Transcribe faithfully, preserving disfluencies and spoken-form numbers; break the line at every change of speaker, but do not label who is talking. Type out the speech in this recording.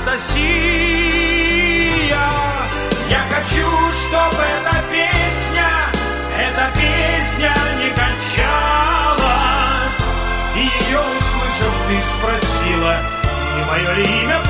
Анастасия. Я хочу, чтобы эта песня, эта песня не кончалась. И ее услышав, ты спросила, не мое ли имя